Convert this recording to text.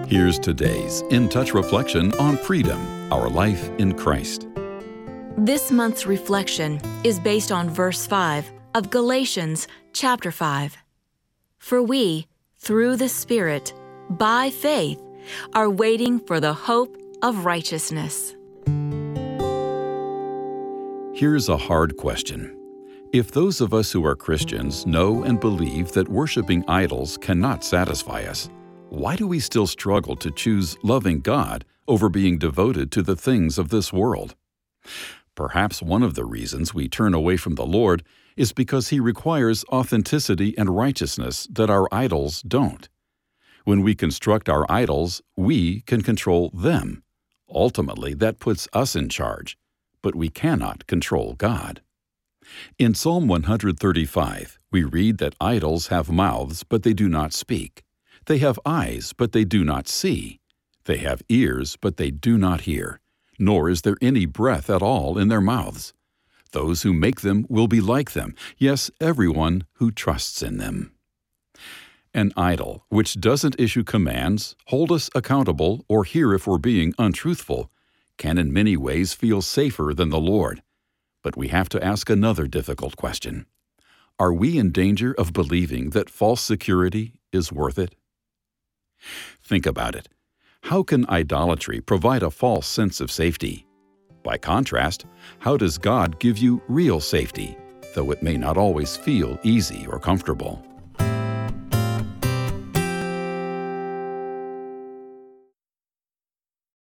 Here's today's In Touch reflection on freedom, our life in Christ. This month's reflection is based on verse 5 of Galatians chapter 5. For we, through the Spirit, by faith, are waiting for the hope of righteousness. Here's a hard question. If those of us who are Christians know and believe that worshiping idols cannot satisfy us, why do we still struggle to choose loving God over being devoted to the things of this world? Perhaps one of the reasons we turn away from the Lord is because He requires authenticity and righteousness that our idols don't. When we construct our idols, we can control them. Ultimately, that puts us in charge, but we cannot control God. In Psalm 135, we read that idols have mouths, but they do not speak. They have eyes, but they do not see. They have ears, but they do not hear. Nor is there any breath at all in their mouths. Those who make them will be like them, yes, everyone who trusts in them. An idol, which doesn't issue commands, hold us accountable, or hear if we're being untruthful, can in many ways feel safer than the Lord. But we have to ask another difficult question. Are we in danger of believing that false security is worth it? Think about it. How can idolatry provide a false sense of safety? By contrast, how does God give you real safety, though it may not always feel easy or comfortable?